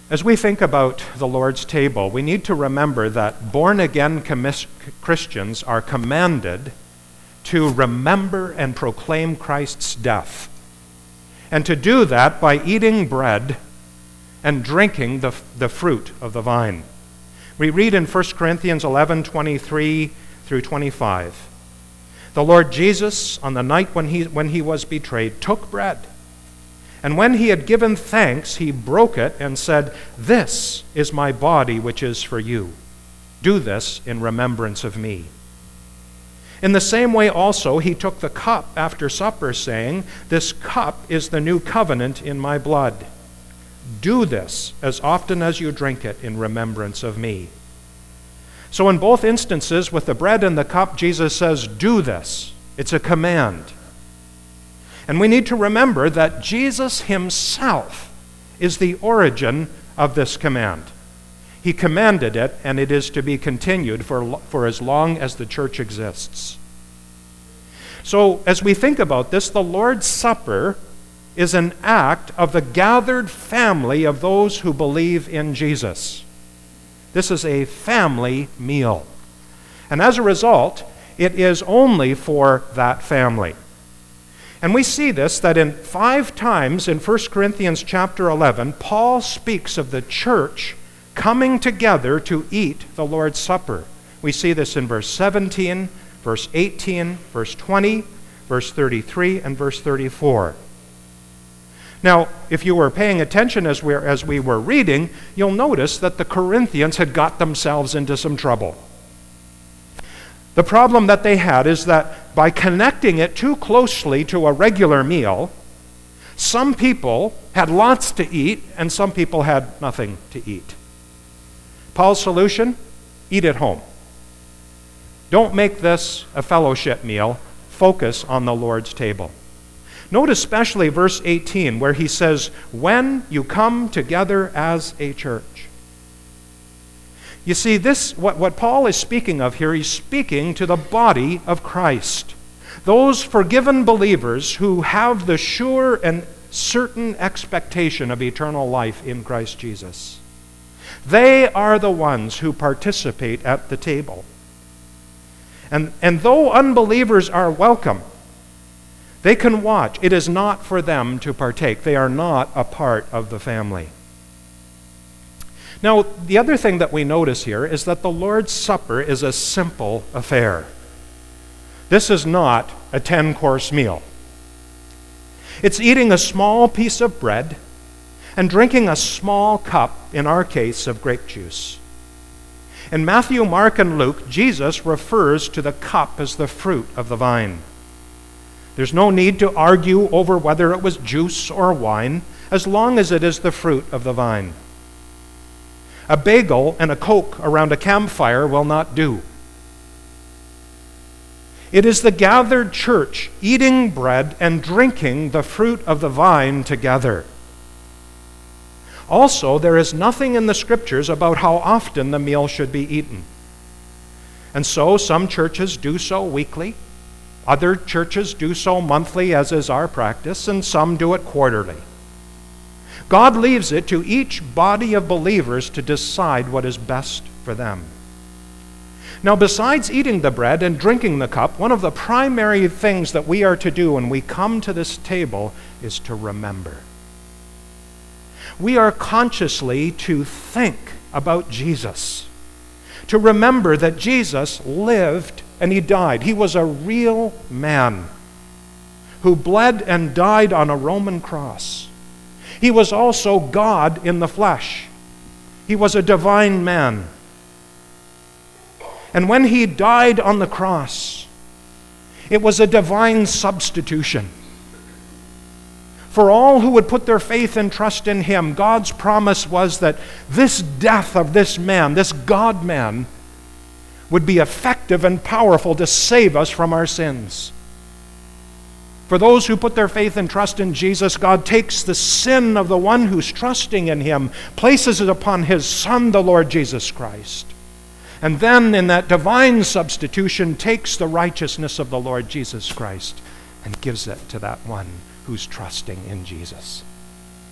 As we think about the Lord's table, we need to remember that born-again Christians are commanded to remember and proclaim Christ's death, and to do that by eating bread and drinking the fruit of the vine. We read in 1 Corinthians 11:23 through 25, "The Lord Jesus, on the night when he was betrayed, took bread. And when he had given thanks, he broke it and said, 'This is my body, which is for you. Do this in remembrance of me.' In the same way also, he took the cup after supper, saying, 'This cup is the new covenant in my blood. Do this as often as you drink it in remembrance of me.'" So in both instances, with the bread and the cup, Jesus says, do this. It's a command. And we need to remember that Jesus himself is the origin of this command. He commanded it, and it is to be continued for as long as the church exists. So as we think about this, the Lord's Supper is an act of the gathered family of those who believe in Jesus. This is a family meal. And as a result, it is only for that family. And we see this, that in 5 times in 1 Corinthians chapter 11, Paul speaks of the church coming together to eat the Lord's Supper. We see this in verse 17, verse 18, verse 20, verse 33, and verse 34. Now, if you were paying attention as we were reading, you'll notice that the Corinthians had got themselves into some trouble. The problem that they had is that by connecting it too closely to a regular meal, some people had lots to eat and some people had nothing to eat. Paul's solution? Eat at home. Don't make this a fellowship meal. Focus on the Lord's table. Note especially verse 18 where he says, "When you come together as a church." You see, what Paul is speaking of here, he's speaking to the body of Christ. Those forgiven believers who have the sure and certain expectation of eternal life in Christ Jesus. They are the ones who participate at the table. And though unbelievers are welcome, they can watch. It is not for them to partake. They are not a part of the family. Now, the other thing that we notice here is that the Lord's Supper is a simple affair. This is not a 10-course meal. It's eating a small piece of bread and drinking a small cup, in our case, of grape juice. In Matthew, Mark, and Luke, Jesus refers to the cup as the fruit of the vine. There's no need to argue over whether it was juice or wine, as long as it is the fruit of the vine. A bagel and a Coke around a campfire will not do. It is the gathered church eating bread and drinking the fruit of the vine together. Also, there is nothing in the Scriptures about how often the meal should be eaten. And so some churches do so weekly, other churches do so monthly, as is our practice, and some do it quarterly. God leaves it to each body of believers to decide what is best for them. Now, besides eating the bread and drinking the cup, one of the primary things that we are to do when we come to this table is to remember. We are consciously to think about Jesus, to remember that Jesus lived and he died. He was a real man who bled and died on a Roman cross. He was also God in the flesh. He was a divine man. And when he died on the cross, it was a divine substitution. For all who would put their faith and trust in him, God's promise was that this death of this man, this God-man, would be effective and powerful to save us from our sins. For those who put their faith and trust in Jesus, God takes the sin of the one who's trusting in him, places it upon his Son, the Lord Jesus Christ, and then in that divine substitution takes the righteousness of the Lord Jesus Christ and gives it to that one who's trusting in Jesus.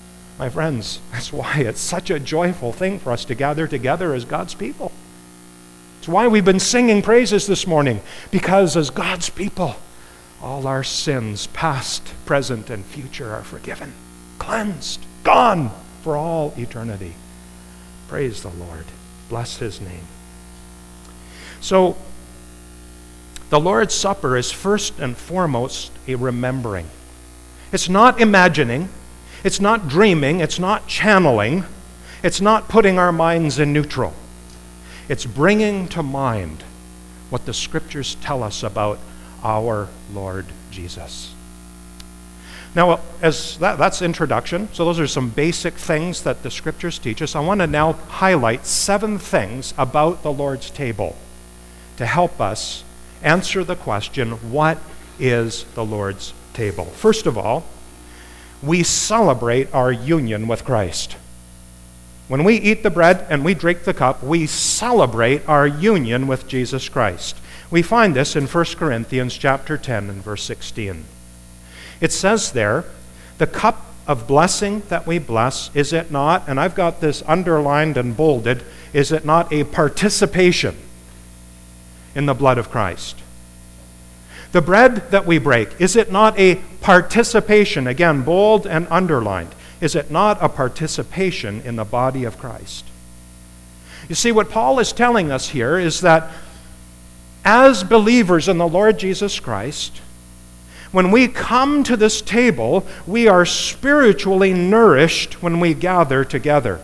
My friends, that's why it's such a joyful thing for us to gather together as God's people. It's why we've been singing praises this morning, because as God's people, all our sins, past, present, and future, are forgiven, cleansed, gone for all eternity. Praise the Lord. Bless his name. So, the Lord's Supper is first and foremost a remembering. It's not imagining. It's not dreaming. It's not channeling. It's not putting our minds in neutral. It's bringing to mind what the Scriptures tell us about our Lord Jesus. Now, as that's introduction, so those are some basic things that the Scriptures teach us. I want to now highlight 7 things about the Lord's table to help us answer the question, what is the Lord's table? First of all, we celebrate our union with Christ. When we eat the bread and we drink the cup, we celebrate our union with Jesus Christ. We find this in 1 Corinthians chapter 10 and verse 16. It says there, the cup of blessing that we bless, is it not, and I've got this underlined and bolded, is it not a participation in the blood of Christ? The bread that we break, is it not a participation, again, bold and underlined, is it not a participation in the body of Christ? You see, what Paul is telling us here is that as believers in the Lord Jesus Christ, when we come to this table, we are spiritually nourished when we gather together.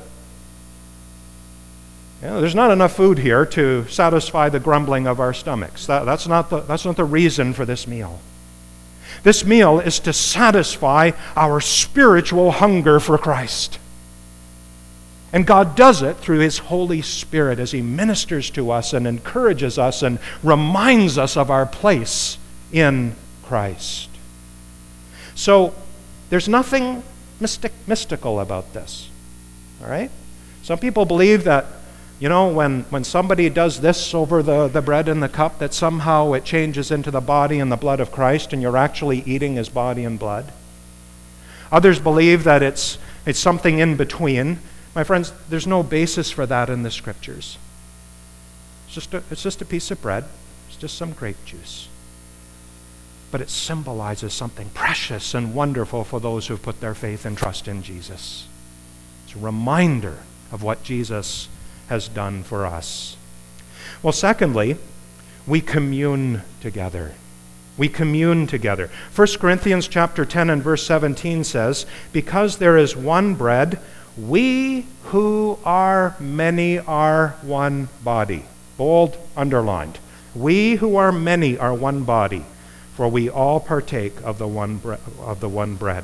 There's not enough food here to satisfy the grumbling of our stomachs. That's not the reason for this meal. This meal is to satisfy our spiritual hunger for Christ. And God does it through his Holy Spirit as he ministers to us and encourages us and reminds us of our place in Christ. So there's nothing mystical about this. All right? Some people believe that, when somebody does this over the bread and the cup, that somehow it changes into the body and the blood of Christ and you're actually eating his body and blood. Others believe that it's something in between. My friends, there's no basis for that in the Scriptures. It's just a piece of bread. It's just some grape juice. But it symbolizes something precious and wonderful for those who've put their faith and trust in Jesus. It's a reminder of what Jesus has done for us. Well, secondly, we commune together. We commune together. 1 Corinthians chapter 10 and verse 17 says, because there is one bread, we who are many are one body. Bold, underlined. We who are many are one body, for we all partake of the one bread.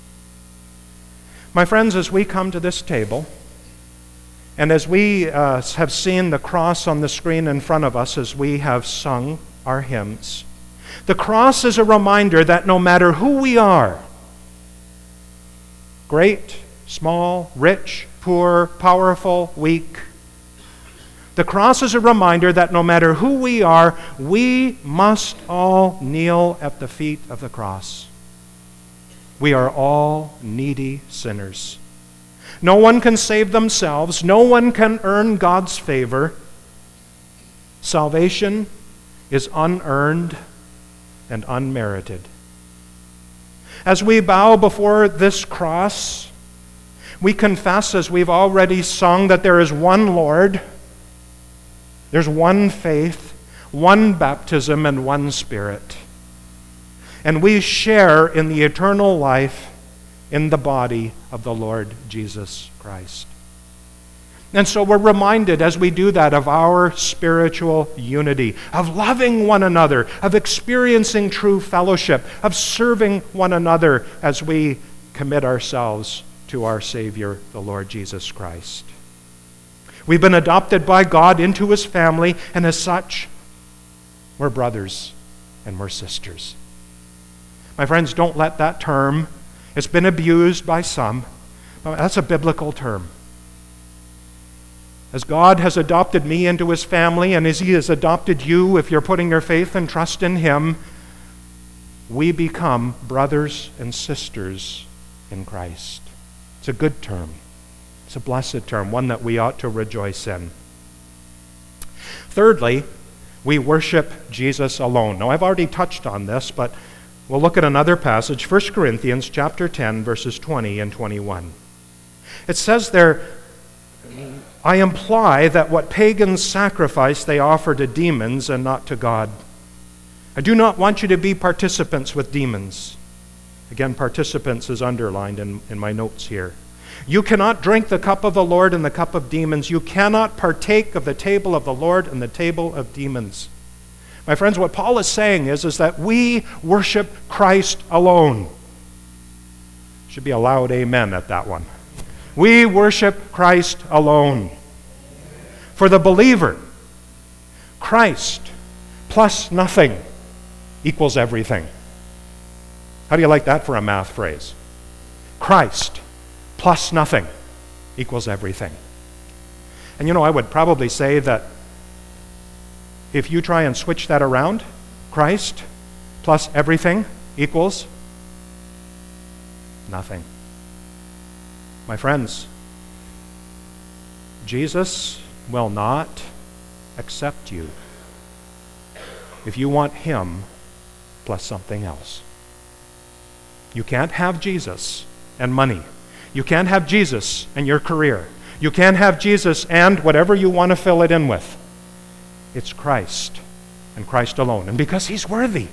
My friends, as we come to this table, and as we have seen the cross on the screen in front of us as we have sung our hymns, the cross is a reminder that no matter who we are, great, small, rich, poor, powerful, weak, the cross is a reminder that no matter who we are, we must all kneel at the feet of the cross. We are all needy sinners. No one can save themselves. No one can earn God's favor. Salvation is unearned and unmerited. As we bow before this cross, we confess, as we've already sung, that there is one Lord, there's one faith, one baptism, and one Spirit. And we share in the eternal life in the body of the Lord Jesus Christ. And so we're reminded as we do that of our spiritual unity, of loving one another, of experiencing true fellowship, of serving one another as we commit ourselves to our Savior, the Lord Jesus Christ. We've been adopted by God into his family, and as such, we're brothers and we're sisters. My friends, don't let that term, it's been abused by some, but that's a biblical term. As God has adopted me into his family, and as he has adopted you, if you're putting your faith and trust in him, we become brothers and sisters in Christ. It's a good term. It's a blessed term, one that we ought to rejoice in. Thirdly, we worship Jesus alone. Now, I've already touched on this, but we'll look at another passage, 1 Corinthians chapter 10, verses 20 and 21. It says there, I imply that what pagans sacrifice they offer to demons and not to God. I do not want you to be participants with demons. Again, participants is underlined in my notes here. You cannot drink the cup of the Lord and the cup of demons. You cannot partake of the table of the Lord and the table of demons. My friends, what Paul is saying is that we worship Christ alone. Should be a loud amen at that one. We worship Christ alone. For the believer, Christ plus nothing equals everything. How do you like that for a math phrase? Christ plus nothing equals everything. And I would probably say that if you try and switch that around, Christ plus everything equals nothing. My friends, Jesus will not accept you if you want Him plus something else. You can't have Jesus and money. You can't have Jesus and your career. You can't have Jesus and whatever you want to fill it in with. It's Christ and Christ alone. And because He's worthy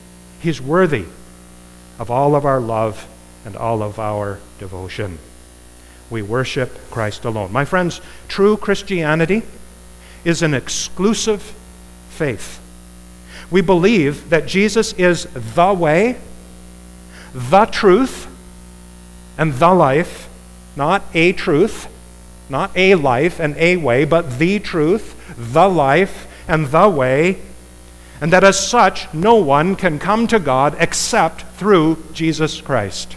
of all of our love and all of our devotion. We worship Christ alone. My friends, true Christianity is an exclusive faith. We believe that Jesus is the way, the truth, and the life, not a truth, not a life and a way, but the truth, the life, and the way, and that as such, no one can come to God except through Jesus Christ.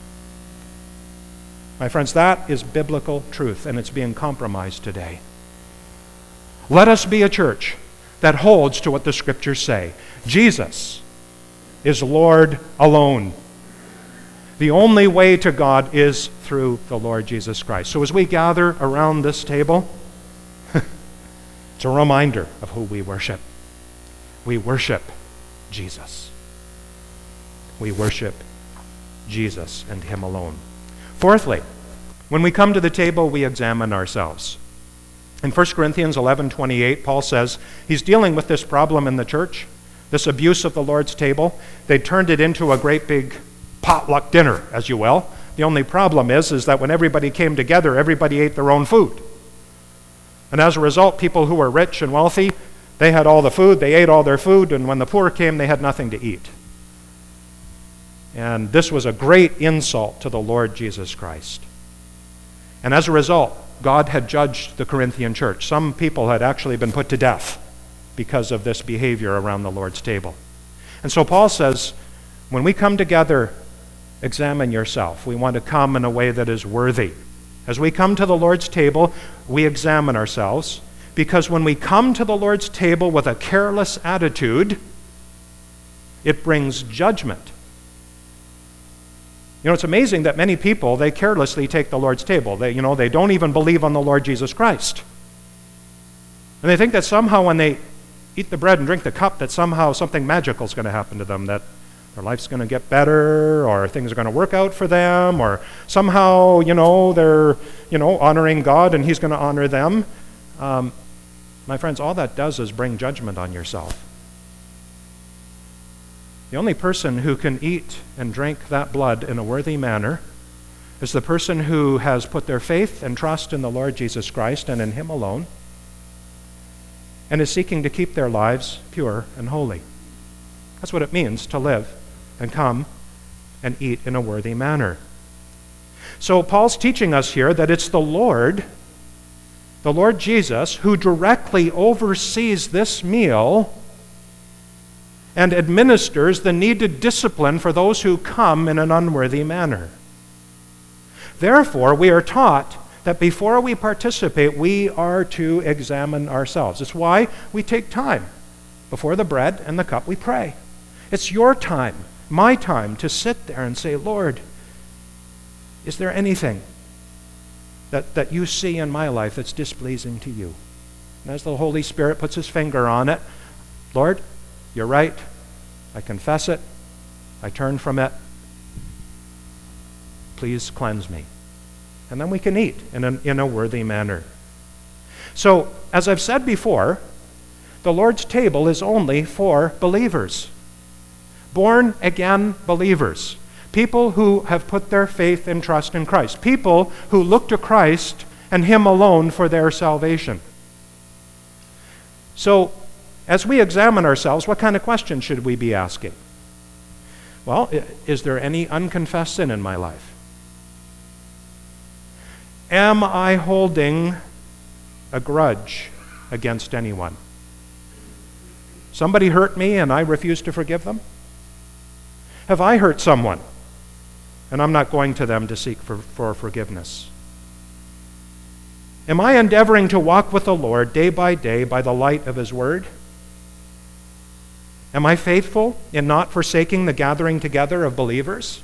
My friends, that is biblical truth, and it's being compromised today. Let us be a church that holds to what the Scriptures say. Jesus is Lord alone. The only way to God is through the Lord Jesus Christ. So as we gather around this table, it's a reminder of who we worship. We worship Jesus. We worship Jesus and Him alone. Fourthly, when we come to the table, we examine ourselves. In 1 Corinthians 11:28, Paul says he's dealing with this problem in the church, this abuse of the Lord's table. They turned it into a great big potluck dinner, as you will. The only problem is that when everybody came together, everybody ate their own food. And as a result, people who were rich and wealthy, they had all the food, they ate all their food, and when the poor came, they had nothing to eat. And this was a great insult to the Lord Jesus Christ. And as a result, God had judged the Corinthian church. Some people had actually been put to death because of this behavior around the Lord's table. And so Paul says, when we come together, examine yourself. We want to come in a way that is worthy. As we come to the Lord's table, we examine ourselves, because when we come to the Lord's table with a careless attitude, it brings judgment. It's amazing that many people, they carelessly take the Lord's table. They don't even believe on the Lord Jesus Christ. And they think that somehow when they eat the bread and drink the cup, that somehow something magical is going to happen to them, that their life's going to get better, or things are going to work out for them, or somehow, they're, honoring God and He's going to honor them. My friends, all that does is bring judgment on yourself. The only person who can eat and drink that blood in a worthy manner is the person who has put their faith and trust in the Lord Jesus Christ and in Him alone, and is seeking to keep their lives pure and holy. That's what it means to live and come and eat in a worthy manner. So Paul's teaching us here that it's the Lord Jesus, who directly oversees this meal and administers the needed discipline for those who come in an unworthy manner. Therefore, we are taught that before we participate, we are to examine ourselves. It's why we take time. Before the bread and the cup, we pray. It's your time, my time, to sit there and say, Lord, is there anything that you see in my life that's displeasing to you? And as the Holy Spirit puts his finger on it, Lord, you're right. I confess it. I turn from it. Please cleanse me. And then we can eat in a worthy manner. So, as I've said before, the Lord's table is only for believers. Born again believers. People who have put their faith and trust in Christ. People who look to Christ and him alone for their salvation. So, as we examine ourselves, what kind of questions should we be asking? Well, is there any unconfessed sin in my life? Am I holding a grudge against anyone? Somebody hurt me and I refuse to forgive them? Have I hurt someone and I'm not going to them to seek for forgiveness? Am I endeavoring to walk with the Lord day by the light of his word? Am I faithful in not forsaking the gathering together of believers?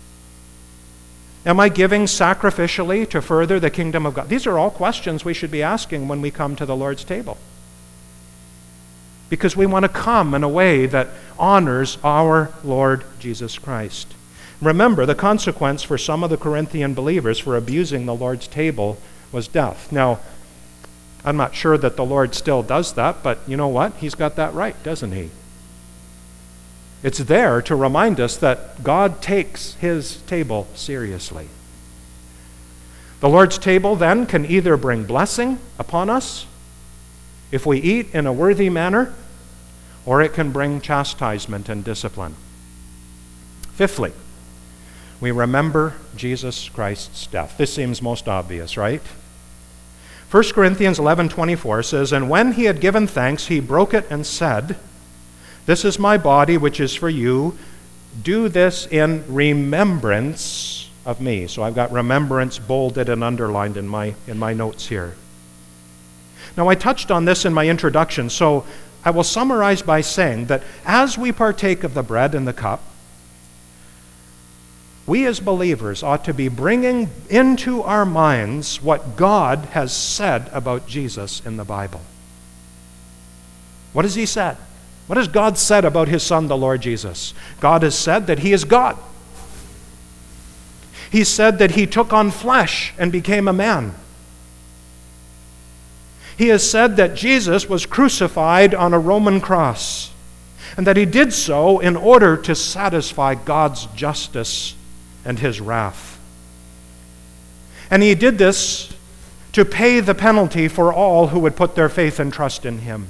Am I giving sacrificially to further the kingdom of God? These are all questions we should be asking when we come to the Lord's table. Because we want to come in a way that honors our Lord Jesus Christ. Remember, the consequence for some of the Corinthian believers for abusing the Lord's table was death. Now, I'm not sure that the Lord still does that, but you know what? He's got that right, doesn't he? It's there to remind us that God takes his table seriously. The Lord's table then can either bring blessing upon us if we eat in a worthy manner, or it can bring chastisement and discipline. Fifthly, we remember Jesus Christ's death. This seems most obvious, right? 1 Corinthians 11:24 says, "And when he had given thanks, he broke it and said, 'This is my body, which is for you. Do this in remembrance of me.'" So I've got remembrance bolded and underlined in my notes here. Now, I touched on this in my introduction, so I will summarize by saying that as we partake of the bread and the cup, we as believers ought to be bringing into our minds what God has said about Jesus in the Bible. What has he said? What has God said about his Son, the Lord Jesus? God has said that he is God. He said that he took on flesh and became a man. He has said that Jesus was crucified on a Roman cross, and that he did so in order to satisfy God's justice and his wrath. And he did this to pay the penalty for all who would put their faith and trust in him.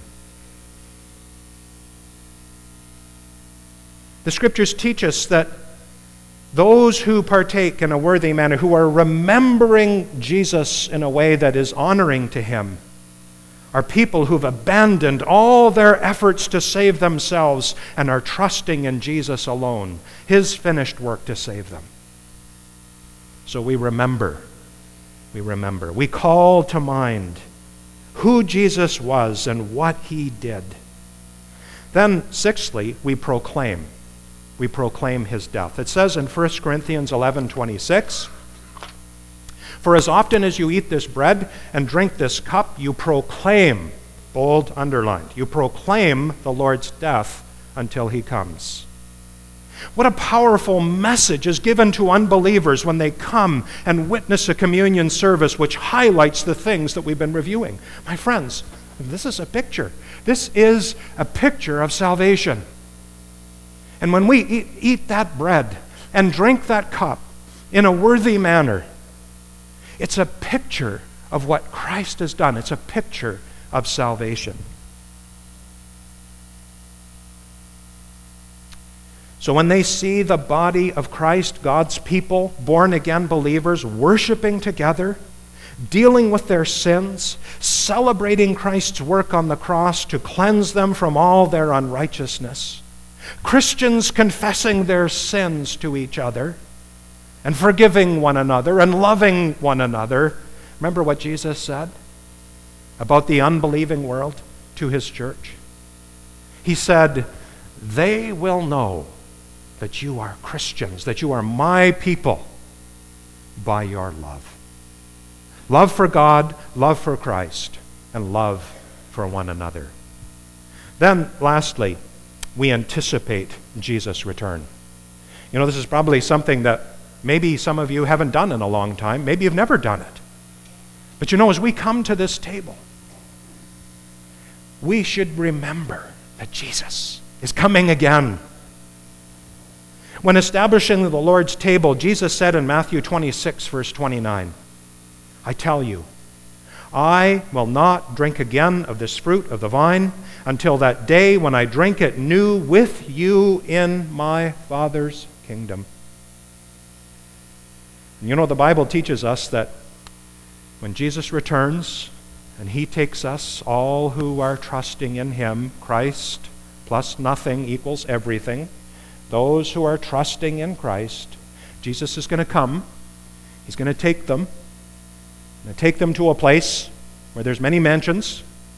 The Scriptures teach us that those who partake in a worthy manner, who are remembering Jesus in a way that is honoring to him, are people who've abandoned all their efforts to save themselves and are trusting in Jesus alone, his finished work to save them. So we remember. We call to mind who Jesus was and what he did. Then, sixthly, we proclaim. We proclaim his death. It says in 1 Corinthians 11:26, "For as often as you eat this bread and drink this cup, you proclaim," bold, underlined, "you proclaim the Lord's death until he comes." What a powerful message is given to unbelievers when they come and witness a communion service which highlights the things that we've been reviewing. My friends, this is a picture. This is a picture of salvation. And when we eat that bread and drink that cup in a worthy manner, it's a picture of what Christ has done. It's a picture of salvation. So when they see the body of Christ, God's people, born-again believers, worshiping together, dealing with their sins, celebrating Christ's work on the cross to cleanse them from all their unrighteousness, Christians confessing their sins to each other and forgiving one another and loving one another. Remember what Jesus said about the unbelieving world to his church? He said, "They will know that you are Christians, that you are my people, by your love." Love for God, love for Christ, and love for one another. Then, lastly, we anticipate Jesus' return. You know, this is probably something that maybe some of you haven't done in a long time. Maybe you've never done it. But you know, as we come to this table, we should remember that Jesus is coming again. When establishing the Lord's table, Jesus said in Matthew 26, verse 29, I tell you, I will not drink again of this fruit of the vine until that day when I drink it new with you in my Father's kingdom. And you know, the Bible teaches us that when Jesus returns and he takes us, all who are trusting in him, Christ plus nothing equals everything, those who are trusting in Christ, Jesus is going to come. He's going to take them. Going to take them to a place where there's many mansions,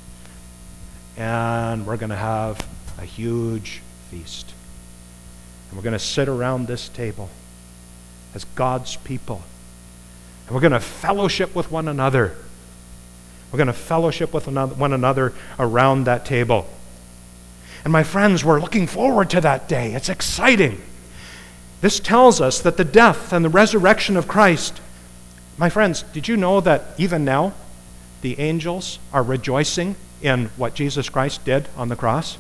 and we're going to have a huge feast. And we're going to sit around this table as God's people. And we're going to fellowship with one another. We're going to fellowship with one another around that table. And my friends, we're looking forward to that day. It's exciting. This tells us that the death and the resurrection of Christ, my friends, did you know that even now the angels are rejoicing in what Jesus Christ did on the cross?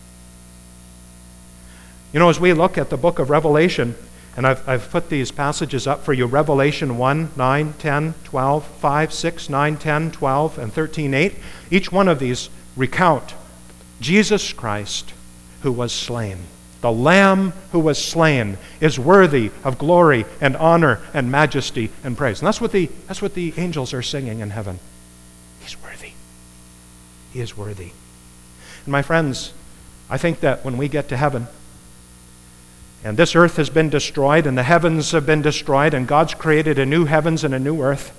You know, as we look at the book of Revelation, and I've put these passages up for you, Revelation 1, 9, 10, 12, 5, 6, 9, 10, 12, and 13, 8. Each one of these recount Jesus Christ who was slain. The Lamb who was slain is worthy of glory and honor and majesty and praise. And that's what the angels are singing in heaven. He's worthy. He is worthy. And my friends, I think that when we get to heaven, and this earth has been destroyed, and the heavens have been destroyed, and God's created a new heavens and a new earth,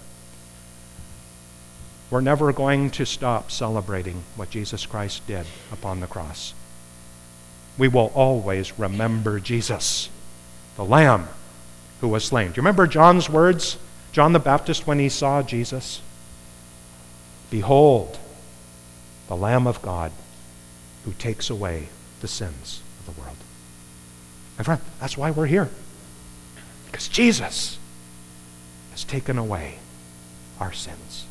we're never going to stop celebrating what Jesus Christ did upon the cross. We will always remember Jesus, the Lamb who was slain. Do you remember John's words? John the Baptist, when he saw Jesus, behold, the Lamb of God who takes away the sins of the world. My friend, that's why we're here. Because Jesus has taken away our sins.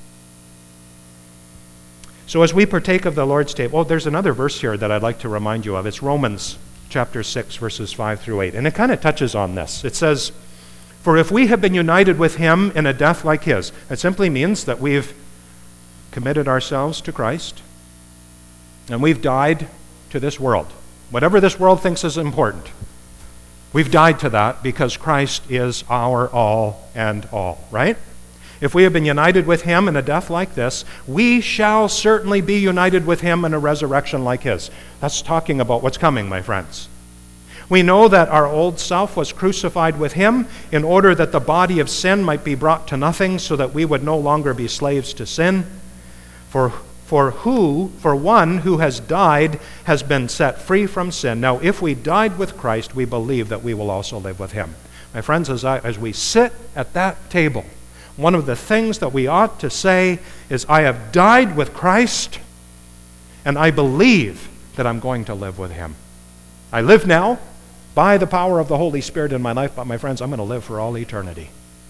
So as we partake of the Lord's table, there's another verse here that I'd like to remind you of. It's Romans chapter 6, verses 5 through 8. And it kind of touches on this. It says, for if we have been united with him in a death like his, it simply means that we've committed ourselves to Christ and we've died to this world. Whatever this world thinks is important, we've died to that because Christ is our all and all, right? If we have been united with him in a death like this, we shall certainly be united with him in a resurrection like his. That's talking about what's coming, my friends. We know that our old self was crucified with him in order that the body of sin might be brought to nothing so that we would no longer be slaves to sin. For one who has died has been set free from sin. Now, if we died with Christ, we believe that we will also live with him. My friends, as we sit at that table, one of the things that we ought to say is, I have died with Christ, and I believe that I'm going to live with him. I live now by the power of the Holy Spirit in my life, but my friends, I'm going to live for all eternity.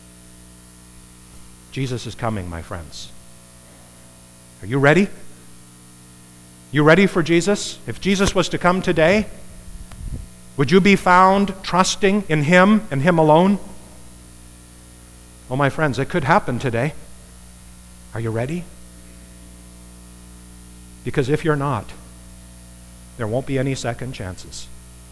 Jesus is coming, my friends. Are you ready? You ready for Jesus? If Jesus was to come today, would you be found trusting in him and him alone? Oh, my friends, it could happen today. Are you ready? Because if you're not, there won't be any second chances.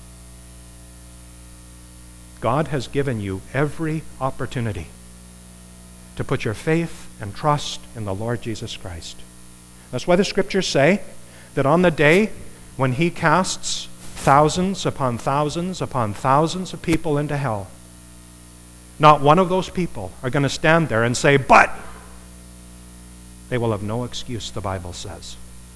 God has given you every opportunity to put your faith and trust in the Lord Jesus Christ. That's why the scriptures say that on the day when he casts thousands upon thousands upon thousands of people into hell, not one of those people are going to stand there and say, but they will have no excuse, the Bible says.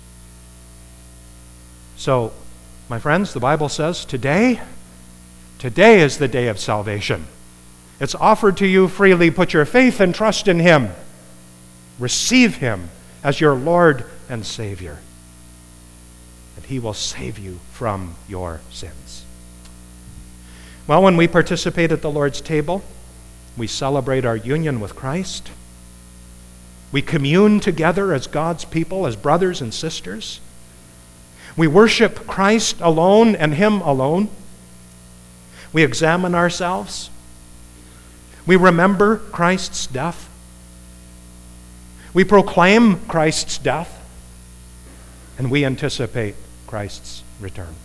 So, my friends, the Bible says today is the day of salvation. It's offered to you freely. Put your faith and trust in him. Receive him as your Lord and Savior, and he will save you from your sins. Well, when we participate at the Lord's table, we celebrate our union with Christ. We commune together as God's people, as brothers and sisters. We worship Christ alone and him alone. We examine ourselves. We remember Christ's death. We proclaim Christ's death. And we anticipate Christ's return.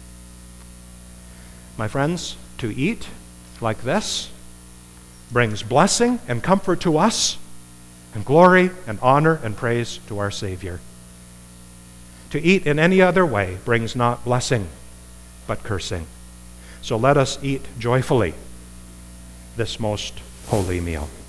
My friends, to eat like this brings blessing and comfort to us, and glory and honor and praise to our Savior. To eat in any other way brings not blessing, but cursing. So let us eat joyfully this most holy meal.